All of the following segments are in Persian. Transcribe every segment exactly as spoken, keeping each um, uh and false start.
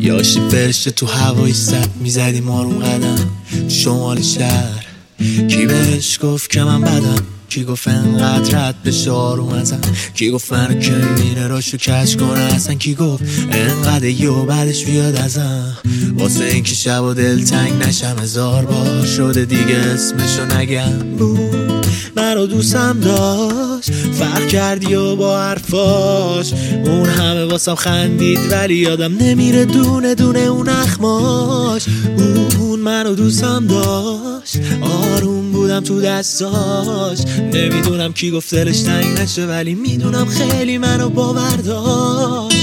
یاشی فرشته تو هوای سد میزدی ما رو قدم تو شمال شهر. کی بهش گفت که من بدم؟ کی گفت انقدر رد بشه آروم ازم؟ کی گفت منو که میره راشو کش کنه اصلا؟ کی گفت انقدر یه و بعدش بیاد ازم؟ واسه اینکه شب و دل تنگ نشم هزار بار شده دیگه اسمشو نگم. بود منو دوستم داشت فرق کردی و با حرفاش اون همه واسم خندید ولی یادم نمیره دونه دونه اون اخماش. اون منو دوستم داشت آروم بودم تو دستاش. نمیدونم کی گفت دلش تنگ نشه ولی میدونم خیلی منو باور داشت.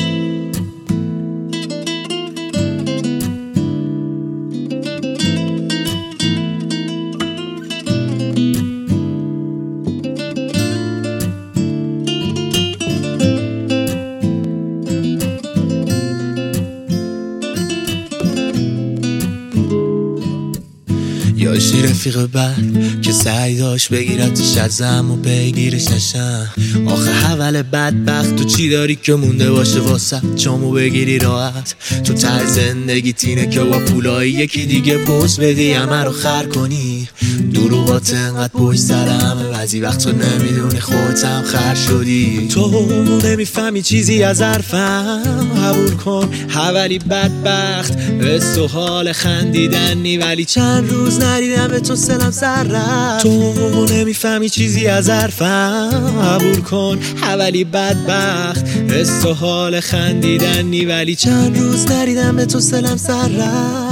یاشی رفیق بد که سعی داشت بگیرتش ازم و بگیرش نشم. آخه حول بدبخت تو چی داری که مونده باشه واسه چامو بگیری راحت؟ تو طرز زندگی تینه که با پولای یکی دیگه پوز بدی همه رو خر کنی. دروغات انقدر پشت سر همه بعضی وقت تو نمیدونی خودتم خر شدی. تو نمیفهمی چیزی از حرفم قبول کن حولی بدبخت حس و حال خندیدنی ولی چند روز ندیدم به تو سلم سر رفت. تو نمیفهمی چیزی از حرفم قبول کن حولی بدبخت حس و حال خندیدنی ولی چند روز ندیدم به تو سلم سر رفت.